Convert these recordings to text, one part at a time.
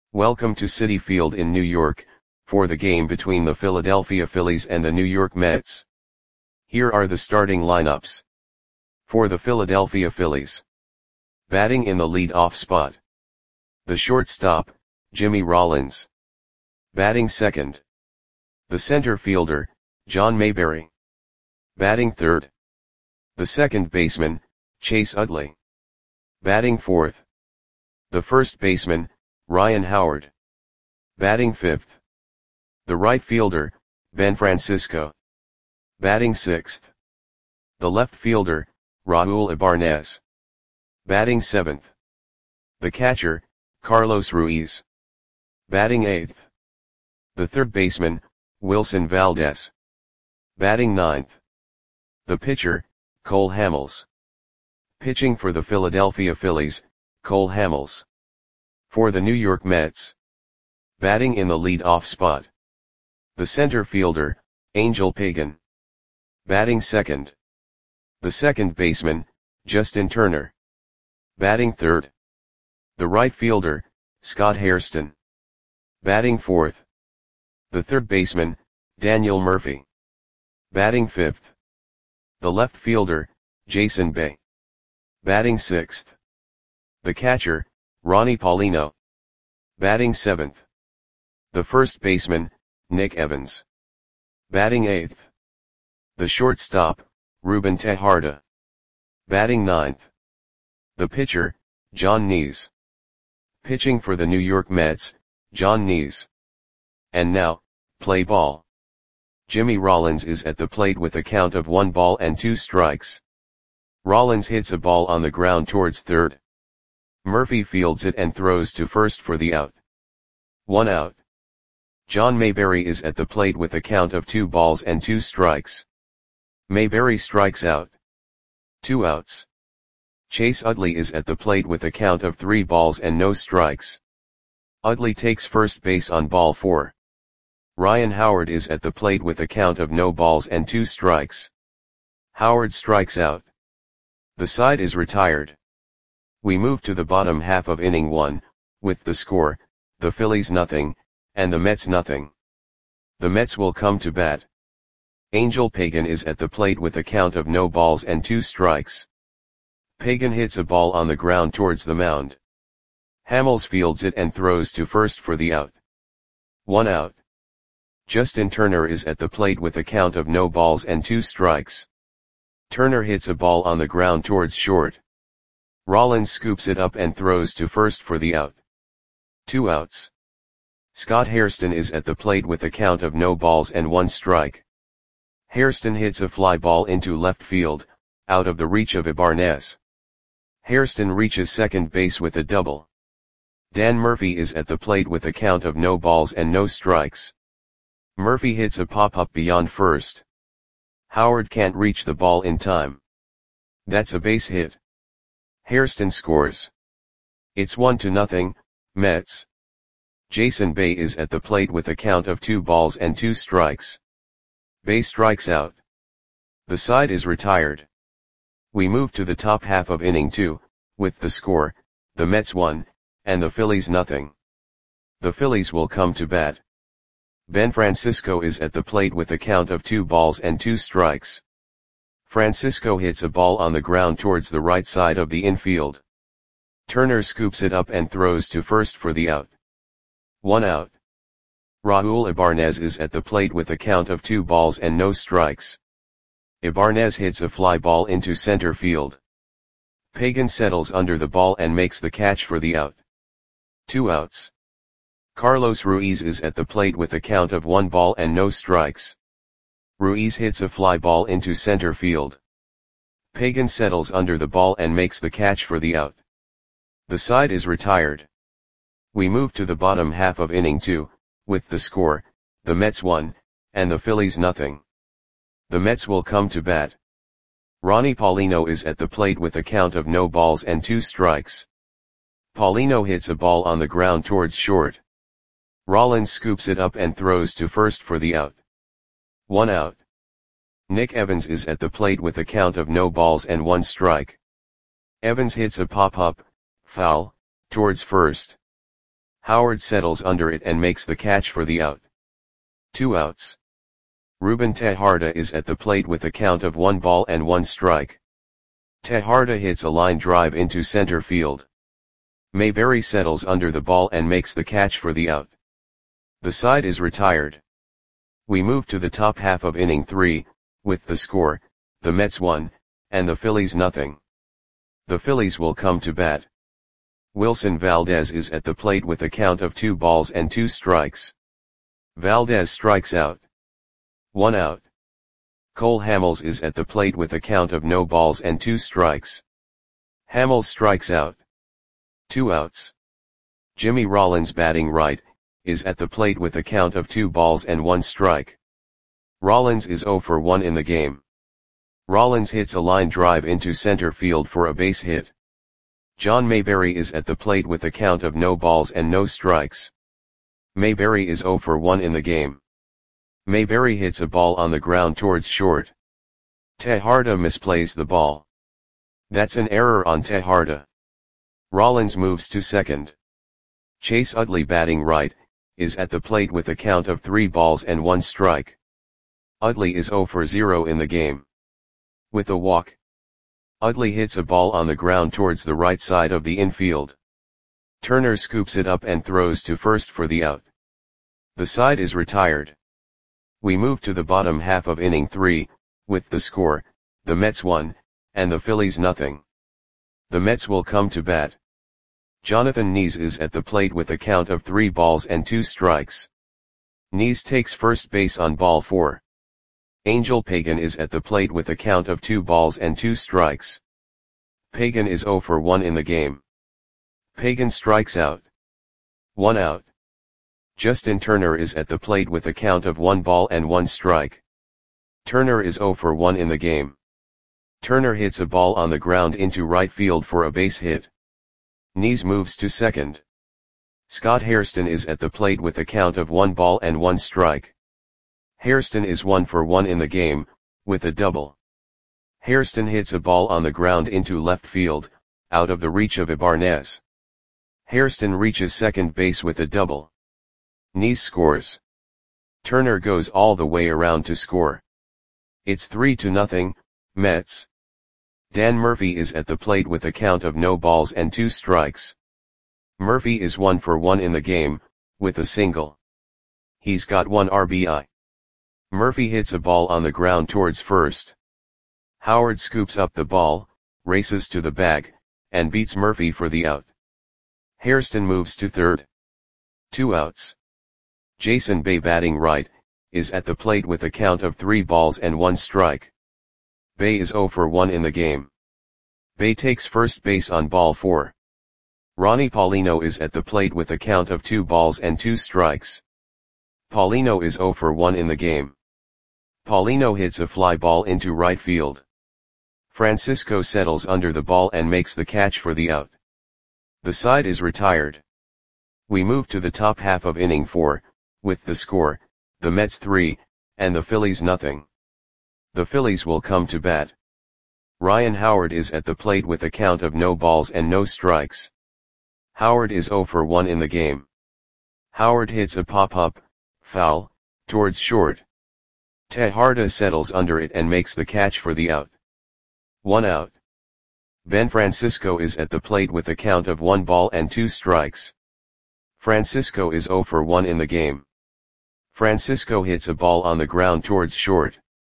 Welcome to Citi Field in New York, for the game between the Philadelphia Phillies and the New York Mets. Here are the starting lineups. For the Philadelphia Phillies. Batting in the lead-off spot. The shortstop, Jimmy Rollins. Batting second. The center fielder, John Mayberry. Batting third. The second baseman, Chase Utley. Batting fourth. The first baseman, Ryan Howard. Batting fifth. The right fielder, Ben Francisco. Batting sixth. The left fielder, Raul Ibanez. Batting seventh. The catcher, Carlos Ruiz. Batting eighth. The third baseman, Wilson Valdez. Batting ninth. The pitcher, Cole Hamels. Pitching for the Philadelphia Phillies, Cole Hamels. For the New York Mets. Batting in the lead-off spot. The center fielder, Angel Pagan. Batting second. The second baseman, Justin Turner. Batting third. The right fielder, Scott Hairston. Batting fourth. The third baseman, Daniel Murphy. Batting fifth. The left fielder, Jason Bay. Batting sixth. The catcher, Ronnie Paulino. Batting seventh. The first baseman, Nick Evans. Batting eighth. The shortstop, Ruben Tejada. Batting ninth. The pitcher, John Nees. Pitching for the New York Mets, John Nees. And now, play ball. Jimmy Rollins is at the plate with a count of 1 ball and 2 strikes. Rollins hits a ball on the ground towards third. Murphy fields it and throws to first for the out. 1 out. John Mayberry is at the plate with a count of 2 balls and 2 strikes. Mayberry strikes out. 2 outs. Chase Utley is at the plate with a count of 3 balls and no strikes. Utley takes first base on ball 4. Ryan Howard is at the plate with a count of no balls and 2 strikes. Howard strikes out. The side is retired. We move to the bottom half of inning 1, with the score, the Phillies nothing, and the Mets nothing. The Mets will come to bat. Angel Pagan is at the plate with a count of no balls and 2 strikes. Pagan hits a ball on the ground towards the mound. Hamels fields it and throws to first for the out. 1 out. Justin Turner is at the plate with a count of no balls and 2 strikes. Turner hits a ball on the ground towards short. Rollins scoops it up and throws to first for the out. 2 outs. Scott Hairston is at the plate with a count of no balls and 1 strike. Hairston hits a fly ball into left field, out of the reach of Ibanez. Hairston reaches second base with a double. Dan Murphy is at the plate with a count of no balls and no strikes. Murphy hits a pop-up beyond first. Howard can't reach the ball in time. That's a base hit. Hairston scores. It's 1-0, Mets. Jason Bay is at the plate with a count of 2 balls and 2 strikes. Bay strikes out. The side is retired. We move to the top half of inning 2, with the score, the Mets 1, and the Phillies nothing. The Phillies will come to bat. Ben Francisco is at the plate with a count of 2 balls and 2 strikes. Francisco hits a ball on the ground towards the right side of the infield. Turner scoops it up and throws to first for the out. 1 out. Raul Ibanez is at the plate with a count of 2 balls and no strikes. Ibanez hits a fly ball into center field. Pagan settles under the ball and makes the catch for the out. 2 outs. Carlos Ruiz is at the plate with a count of 1 ball and no strikes. Ruiz hits a fly ball into center field. Pagan settles under the ball and makes the catch for the out. The side is retired. We move to the bottom half of inning 2, with the score, the Mets 1, and the Phillies nothing. The Mets will come to bat. Ronnie Paulino is at the plate with a count of no balls and 2 strikes. Paulino hits a ball on the ground towards short. Rollins scoops it up and throws to first for the out. 1 out. Nick Evans is at the plate with a count of no balls and 1 strike. Evans hits a pop-up, foul, towards first. Howard settles under it and makes the catch for the out. 2 outs. Ruben Tejada is at the plate with a count of 1 ball and 1 strike. Tejada hits a line drive into center field. Mayberry settles under the ball and makes the catch for the out. The side is retired. We move to the top half of inning 3, with the score, the Mets 1, and the Phillies nothing. The Phillies will come to bat. Wilson Valdez is at the plate with a count of 2 balls and 2 strikes. Valdez strikes out. 1 out. Cole Hamels is at the plate with a count of no balls and 2 strikes. Hamels strikes out. 2 outs. Jimmy Rollins batting right, is at the plate with a count of 2 balls and 1 strike. Rollins is 0 for 1 in the game. Rollins hits a line drive into center field for a base hit. John Mayberry is at the plate with a count of no balls and no strikes. Mayberry is 0 for 1 in the game. Mayberry hits a ball on the ground towards short. Tejada misplays the ball. That's an error on Tejada. Rollins moves to second. Chase Utley batting right, is at the plate with a count of 3 balls and 1 strike. Utley is 0 for 0 in the game. With a walk, Utley hits a ball on the ground towards the right side of the infield. Turner scoops it up and throws to first for the out. The side is retired. We move to the bottom half of inning 3, with the score, the Mets 1, and the Phillies nothing. The Mets will come to bat. Jonathan Nies is at the plate with a count of 3 balls and 2 strikes. Nies takes first base on ball 4. Angel Pagan is at the plate with a count of 2 balls and 2 strikes. Pagan is 0 for 1 in the game. Pagan strikes out. 1 out. Justin Turner is at the plate with a count of 1 ball and 1 strike. Turner is 0 for 1 in the game. Turner hits a ball on the ground into right field for a base hit. Nies moves to second. Scott Hairston is at the plate with a count of 1 ball and 1 strike. Hairston is 1 for 1 in the game, with a double. Hairston hits a ball on the ground into left field, out of the reach of Ibanez. Hairston reaches second base with a double. Nies scores. Turner goes all the way around to score. It's 3-0, Mets. Dan Murphy is at the plate with a count of no balls and 2 strikes. Murphy is 1 for 1 in the game, with a single. He's got 1 RBI. Murphy hits a ball on the ground towards first. Howard scoops up the ball, races to the bag, and beats Murphy for the out. Hairston moves to third. 2 outs. Jason Bay batting right, is at the plate with a count of 3 balls and 1 strike. Bay is 0 for 1 in the game. Bay takes first base on ball 4. Ronnie Paulino is at the plate with a count of 2 balls and 2 strikes. Paulino is 0 for 1 in the game. Paulino hits a fly ball into right field. Francisco settles under the ball and makes the catch for the out. The side is retired. We move to the top half of inning 4, with the score, the Mets 3, and the Phillies nothing. The Phillies will come to bat. Ryan Howard is at the plate with a count of no balls and no strikes. Howard is 0 for 1 in the game. Howard hits a pop-up, foul, towards short. Tejada settles under it and makes the catch for the out. 1 out. Ben Francisco is at the plate with a count of 1 ball and 2 strikes. Francisco is 0 for 1 in the game. Francisco hits a ball on the ground towards short.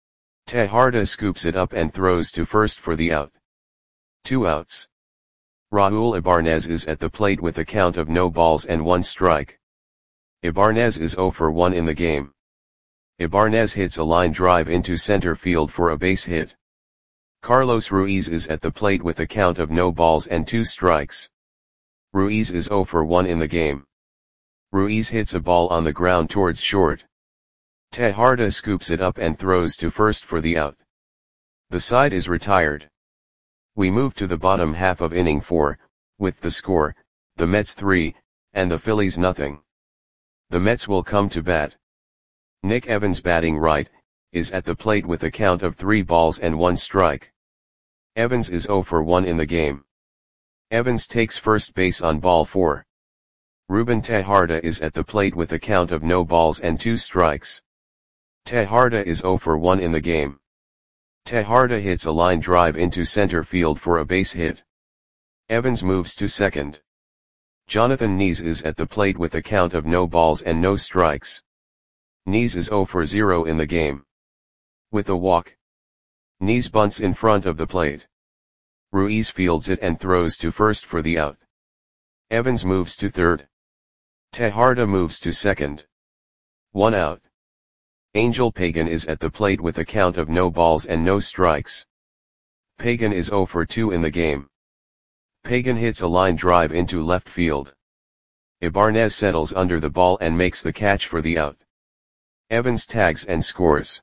Tejada scoops it up and throws to first for the out. 2 outs. Raul Ibanez is at the plate with a count of no balls and 1 strike. Ibanez is 0 for 1 in the game. Ibanez hits a line drive into center field for a base hit. Carlos Ruiz is at the plate with a count of no balls and 2 strikes. Ruiz is 0 for 1 in the game. Ruiz hits a ball on the ground towards short. Tejada scoops it up and throws to first for the out. The side is retired. We move to the bottom half of inning 4, with the score, the Mets 3, and the Phillies nothing. The Mets will come to bat. Nick Evans batting right, is at the plate with a count of 3 balls and 1 strike. Evans is 0 for 1 in the game. Evans takes first base on ball 4. Ruben Tejada is at the plate with a count of no balls and 2 strikes. Tejada is 0 for 1 in the game. Tejada hits a line drive into center field for a base hit. Evans moves to second. Jonathan Nies is at the plate with a count of no balls and no strikes. Nies is 0 for 0 in the game. With a walk, Nies bunts in front of the plate. Ruiz fields it and throws to first for the out. Evans moves to third. Tejada moves to second. 1 out. Angel Pagan is at the plate with a count of no balls and no strikes. Pagan is 0 for 2 in the game. Pagan hits a line drive into left field. Ibanez settles under the ball and makes the catch for the out. Evans tags and scores.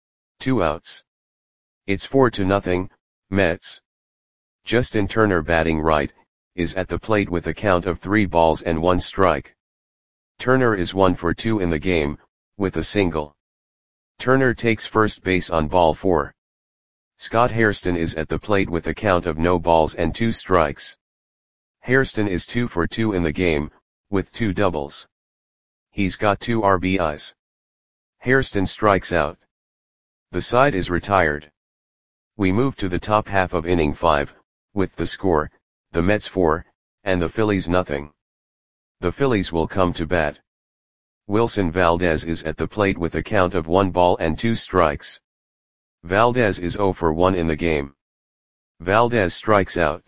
2 outs. It's 4-0, Mets. Justin Turner, batting right, is at the plate with a count of 3 balls and 1 strike. Turner is 1 for 2 in the game, with a single. Turner takes first base on ball 4. Scott Hairston is at the plate with a count of no balls and 2 strikes. Hairston is 2 for 2 in the game, with 2 doubles. He's got 2 RBIs. Hairston strikes out. The side is retired. We move to the top half of inning 5, with the score, the Mets 4, and the Phillies nothing. The Phillies will come to bat. Wilson Valdez is at the plate with a count of 1 ball and 2 strikes. Valdez is 0 for 1 in the game. Valdez strikes out.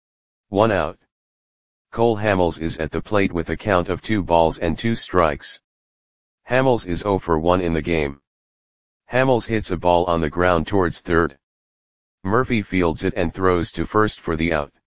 1 out. Cole Hamels is at the plate with a count of 2 balls and 2 strikes. Hamels is 0 for 1 in the game. Hamels hits a ball on the ground towards third. Murphy fields it and throws to first for the out.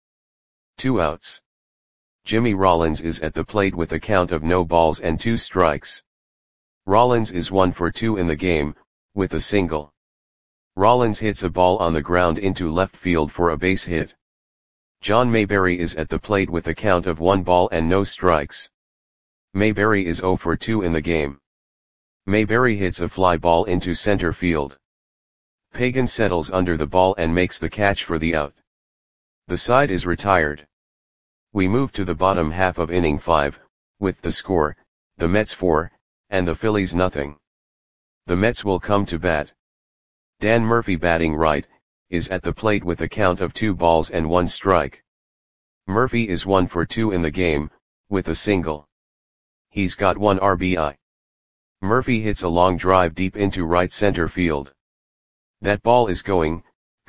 2 outs. Jimmy Rollins is at the plate with a count of no balls and 2 strikes. Rollins is 1 for 2 in the game, with a single. Rollins hits a ball on the ground into left field for a base hit. John Mayberry is at the plate with a count of 1 ball and no strikes. Mayberry is 0 for 2 in the game. Mayberry hits a fly ball into center field. Pagan settles under the ball and makes the catch for the out. The side is retired. We move to the bottom half of inning 5, with the score, the Mets 4, and the Phillies nothing. The Mets will come to bat. Dan Murphy, batting right, is at the plate with a count of 2 balls and 1 strike. Murphy is 1 for 2 in the game, with a single. He's got 1 RBI. Murphy hits a long drive deep into right center field. That ball is gone.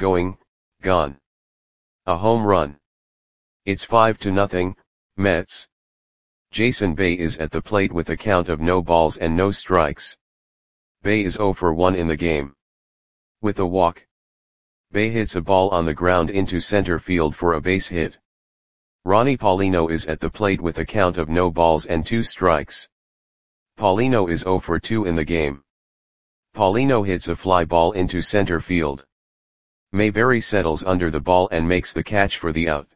A home run. It's 5-0, Mets. Jason Bay is at the plate with a count of no balls and no strikes. Bay is 0 for 1 in the game. With a walk, Bay hits a ball on the ground into center field for a base hit. Ronnie Paulino is at the plate with a count of no balls and 2 strikes. Paulino is 0 for 2 in the game. Paulino hits a fly ball into center field. Mayberry settles under the ball and makes the catch for the out.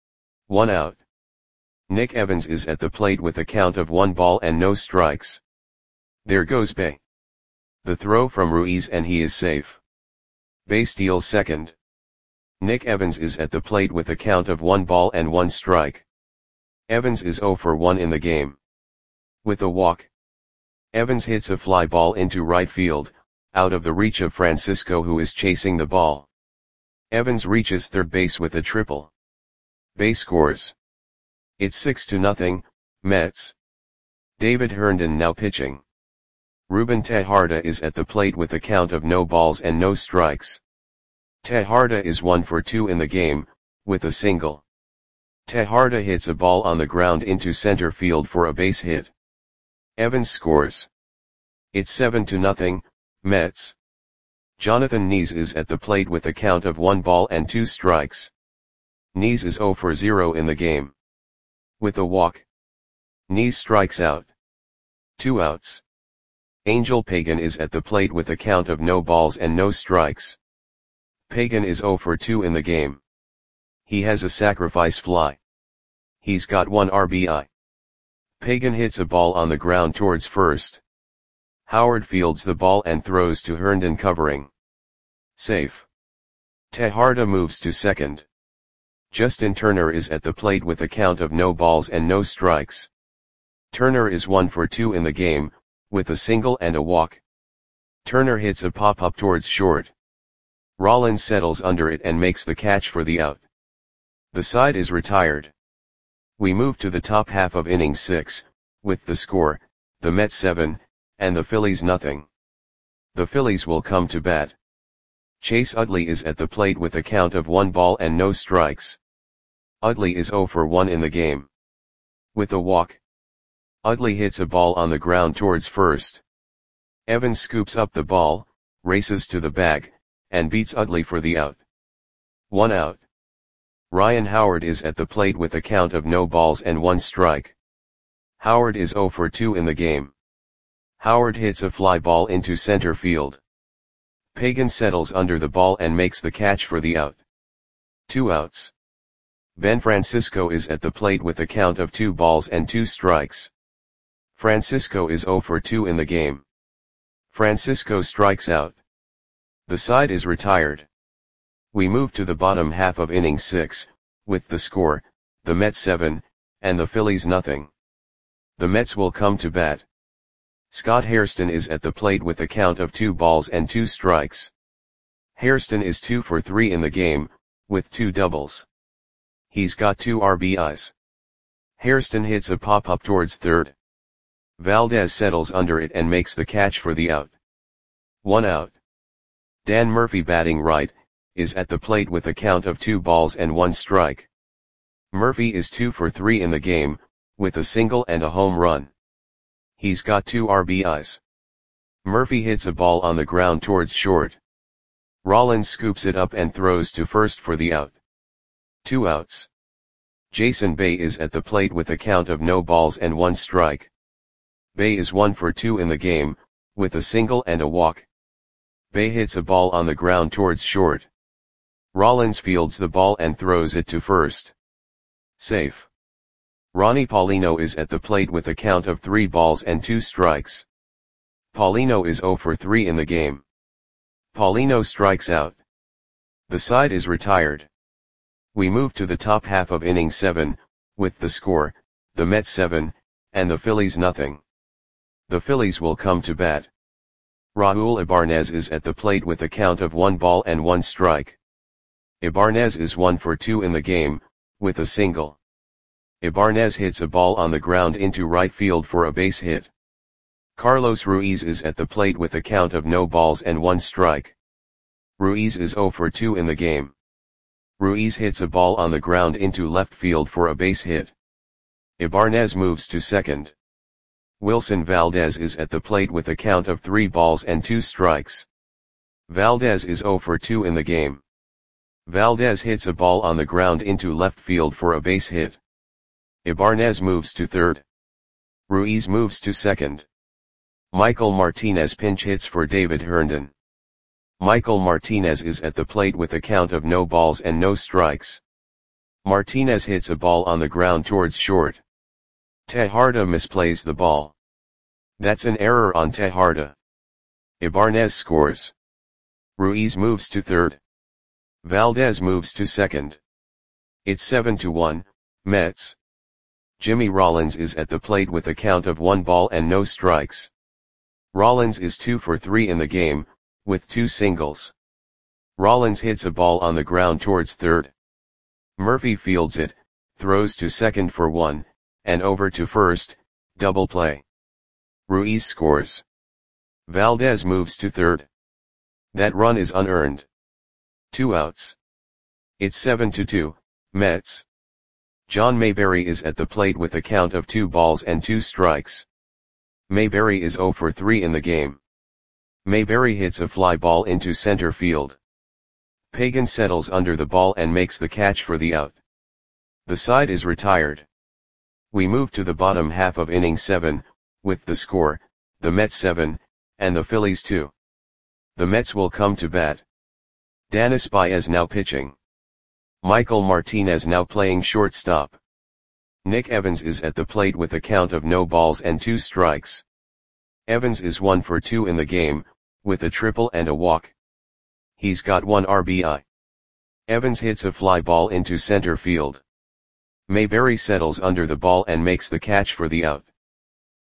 1 out. Nick Evans is at the plate with a count of 1 ball and no strikes. There goes Bay. The throw from Ruiz and he is safe. Bay steals second. Nick Evans is at the plate with a count of 1 ball and 1 strike. Evans is 0 for 1 in the game. With a walk, Evans hits a fly ball into right field, out of the reach of Francisco, who is chasing the ball. Evans reaches third base with a triple. Bay scores. It's 6-0, Mets. David Herndon now pitching. Ruben Tejada is at the plate with a count of no balls and no strikes. Tejada is 1 for 2 in the game, with a single. Tejada hits a ball on the ground into center field for a base hit. Evans scores. It's 7-0, Mets. Jonathan Nies is at the plate with a count of 1 ball and 2 strikes. Nies is 0 for 0 in the game. With a walk, Nies strikes out. 2 outs. Angel Pagan is at the plate with a count of no balls and no strikes. Pagan is 0 for 2 in the game. He has a sacrifice fly. He's got 1 RBI. Pagan hits a ball on the ground towards first. Howard fields the ball and throws to Herndon, covering. Safe. Tejada moves to second. Justin Turner is at the plate with a count of no balls and no strikes. Turner is 1 for 2 in the game, with a single and a walk. Turner hits a pop-up towards short. Rollins settles under it and makes the catch for the out. The side is retired. We move to the top half of inning 6, with the score, the Mets 7, and the Phillies nothing. The Phillies will come to bat. Chase Utley is at the plate with a count of 1 ball and no strikes. Utley is 0 for 1 in the game. With a walk. Utley hits a ball on the ground towards first. Evans scoops up the ball, races to the bag, and beats Utley for the out. 1 out. Ryan Howard is at the plate with a count of no balls and 1 strike. Howard is 0 for 2 in the game. Howard hits a fly ball into center field. Pagan settles under the ball and makes the catch for the out. 2 outs. Ben Francisco is at the plate with a count of 2 balls and 2 strikes. Francisco is 0 for 2 in the game. Francisco strikes out. The side is retired. We move to the bottom half of inning 6, with the score, the Mets 7, and the Phillies nothing. The Mets will come to bat. Scott Hairston is at the plate with a count of 2 balls and 2 strikes. Hairston is 2 for 3 in the game, with 2 doubles. He's got 2 RBIs. Hairston hits a pop-up towards third. Valdez settles under it and makes the catch for the out. 1 out. Dan Murphy, batting right, is at the plate with a count of 2 balls and 1 strike. Murphy is 2 for 3 in the game, with a single and a home run. He's got 2 RBIs. Murphy hits a ball on the ground towards short. Rollins scoops it up and throws to first for the out. 2 outs. Jason Bay is at the plate with a count of no balls and 1 strike. Bay is 1 for 2 in the game, with a single and a walk. Bay hits a ball on the ground towards short. Rollins fields the ball and throws it to first. Safe. Ronnie Paulino is at the plate with a count of 3 balls and 2 strikes. Paulino is 0 for 3 in the game. Paulino strikes out. The side is retired. We move to the top half of inning 7, with the score, the Mets 7, and the Phillies nothing. The Phillies will come to bat. Raul Ibanez is at the plate with a count of 1 ball and 1 strike. Ibanez is 1 for 2 in the game, with a single. Ibanez hits a ball on the ground into right field for a base hit. Carlos Ruiz is at the plate with a count of no balls and 1 strike. Ruiz is 0 for 2 in the game. Ruiz hits a ball on the ground into left field for a base hit. Ibanez moves to second. Wilson Valdez is at the plate with a count of 3 balls and 2 strikes. Valdez is 0 for 2 in the game. Valdez hits a ball on the ground into left field for a base hit. Ibanez moves to third. Ruiz moves to second. Michael Martinez pinch hits for David Herndon. Michael Martinez is at the plate with a count of no balls and no strikes. Martinez hits a ball on the ground towards short. Tejarda misplays the ball. That's an error on Tejarda. Ibanez scores. Ruiz moves to third. Valdez moves to second. It's 7-1, Mets. Jimmy Rollins is at the plate with a count of 1 ball and no strikes. Rollins is 2 for 3 in the game, with 2 singles. Rollins hits a ball on the ground towards third. Murphy fields it, throws to second for 1, and over to first, double play. Ruiz scores. Valdez moves to third. That run is unearned. 2 outs. It's 7-2, Mets. John Mayberry is at the plate with a count of 2 balls and 2 strikes. Mayberry is 0 for 3 in the game. Mayberry hits a fly ball into center field. Pagan settles under the ball and makes the catch for the out. The side is retired. We move to the bottom half of inning 7, with the score, the Mets 7, and the Phillies 2. The Mets will come to bat. Danis Baez now pitching. Michael Martinez now playing shortstop. Nick Evans is at the plate with a count of no balls and 2 strikes. Evans is 1 for 2 in the game, with a triple and a walk. He's got 1 RBI. Evans hits a fly ball into center field. Mayberry settles under the ball and makes the catch for the out.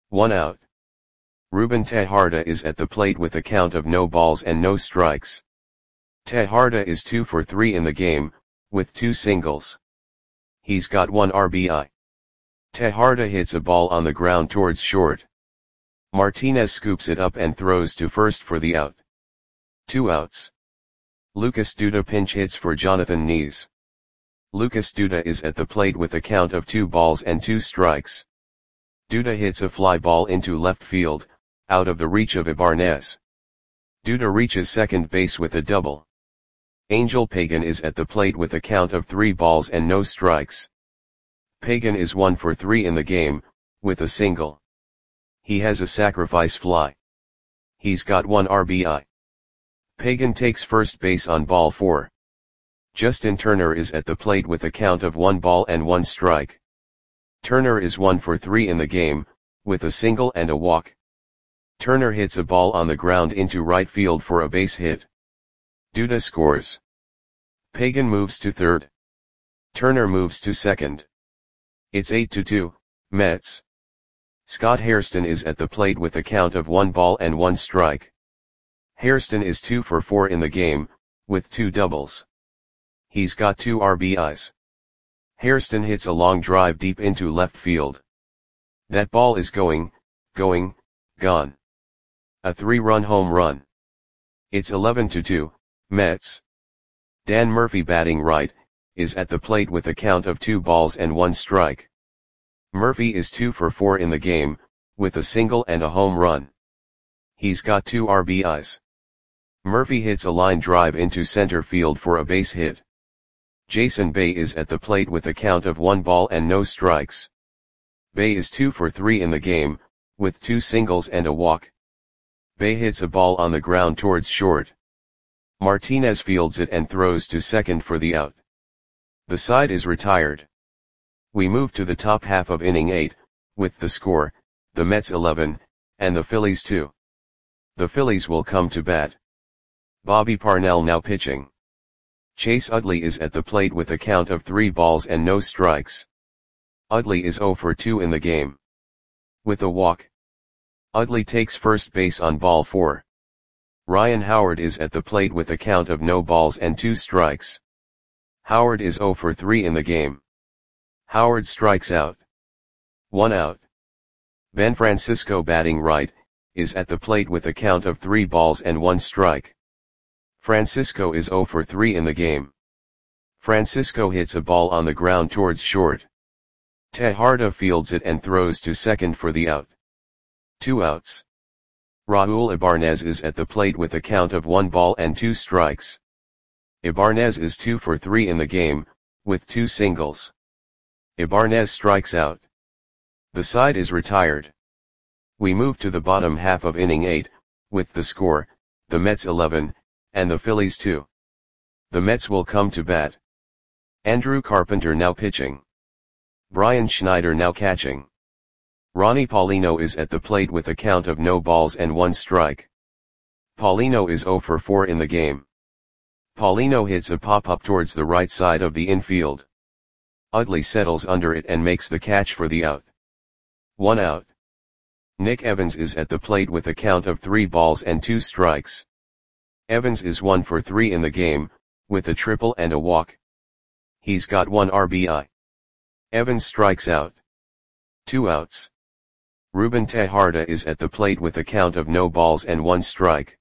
1 out. Ruben Tejada is at the plate with a count of no balls and no strikes. Tejada is 2 for 3 in the game, with 2 singles. He's got 1 RBI. Tejada hits a ball on the ground towards short. Martinez scoops it up and throws to first for the out. 2 outs. Lucas Duda pinch hits for Jonathan Nees. Lucas Duda is at the plate with a count of 2 balls and 2 strikes. Duda hits a fly ball into left field, out of the reach of Ibarnez. Duda reaches second base with a double. Angel Pagan is at the plate with a count of 3 balls and no strikes. Pagan is 1 for 3 in the game, with a single. He has a sacrifice fly. He's got 1 RBI. Pagan takes first base on ball 4. Justin Turner is at the plate with a count of 1 ball and 1 strike. Turner is 1 for 3 in the game, with a single and a walk. Turner hits a ball on the ground into right field for a base hit. Duda scores. Pagan moves to third. Turner moves to second. It's 8-2, Mets. Scott Hairston is at the plate with a count of 1 ball and 1 strike. Hairston is 2 for 4 in the game, with 2 doubles. He's got 2 RBIs. Hairston hits a long drive deep into left field. That ball is gone. A 3-run home run. It's 11-2, Mets. Dan Murphy batting right, is at the plate with a count of 2 balls and 1 strike. Murphy is 2 for 4 in the game, with a single and a home run. He's got 2 RBIs. Murphy hits a line drive into center field for a base hit. Jason Bay is at the plate with a count of 1 ball and no strikes. Bay is 2 for 3 in the game, with 2 singles and a walk. Bay hits a ball on the ground towards short. Martinez fields it and throws to second for the out. The side is retired. We move to the top half of inning 8, with the score, the Mets 11, and the Phillies 2. The Phillies will come to bat. Bobby Parnell now pitching. Chase Utley is at the plate with a count of 3 balls and no strikes. Utley is 0 for 2 in the game. With a walk. Utley takes first base on ball 4. Ryan Howard is at the plate with a count of no balls and 2 strikes. Howard is 0 for 3 in the game. Howard strikes out. 1 out. Ben Francisco batting right, is at the plate with a count of 3 balls and 1 strike. Francisco is 0 for 3 in the game. Francisco hits a ball on the ground towards short. Tejada fields it and throws to second for the out. 2 outs. Raul Ibarnez is at the plate with a count of 1 ball and 2 strikes. Ibarnez is 2 for 3 in the game, with 2 singles. Ibarnez strikes out. The side is retired. We move to the bottom half of inning 8, with the score, the Mets 11, and the Phillies 2. The Mets will come to bat. Andrew Carpenter now pitching. Brian Schneider now catching. Ronnie Paulino is at the plate with a count of no balls and 1 strike. Paulino is 0 for 4 in the game. Paulino hits a pop-up towards the right side of the infield. Utley settles under it and makes the catch for the out. 1 out. Nick Evans is at the plate with a count of 3 balls and 2 strikes. Evans is 1 for 3 in the game, with a triple and a walk. He's got 1 RBI. Evans strikes out. 2 outs. Ruben Tejada is at the plate with a count of no balls and 1 strike.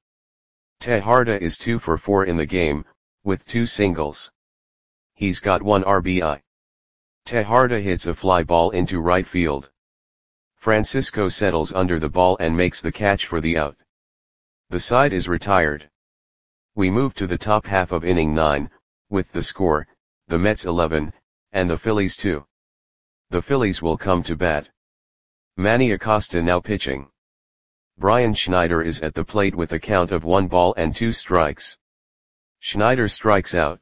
Tejada is 2 for 4 in the game, with 2 singles. He's got 1 RBI. Tejada hits a fly ball into right field. Francisco settles under the ball and makes the catch for the out. The side is retired. We move to the top half of inning 9, with the score, the Mets 11, and the Phillies 2. The Phillies will come to bat. Manny Acosta now pitching. Brian Schneider is at the plate with a count of 1 ball and 2 strikes. Schneider strikes out.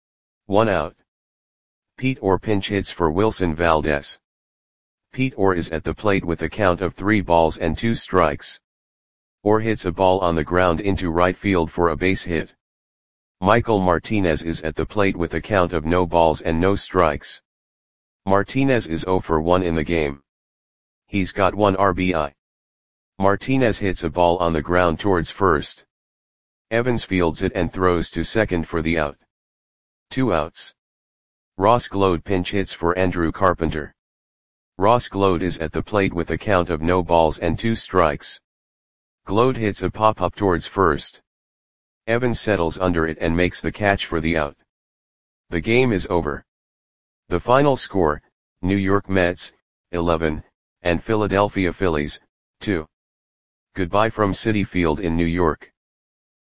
1 out. Pete Orr pinch hits for Wilson Valdez. Pete Orr is at the plate with a count of 3 balls and 2 strikes. Orr hits a ball on the ground into right field for a base hit. Michael Martinez is at the plate with a count of no balls and no strikes. Martinez is 0 for 1 in the game. He's got 1 RBI. Martinez hits a ball on the ground towards first. Evans fields it and throws to second for the out. 2 outs. Ross Gload pinch hits for Andrew Carpenter. Ross Gload is at the plate with a count of no balls and 2 strikes. Gload hits a pop-up towards first. Evans settles under it and makes the catch for the out. The game is over. The final score, New York Mets, 11, and Philadelphia Phillies, 2. Goodbye from Citi Field in New York.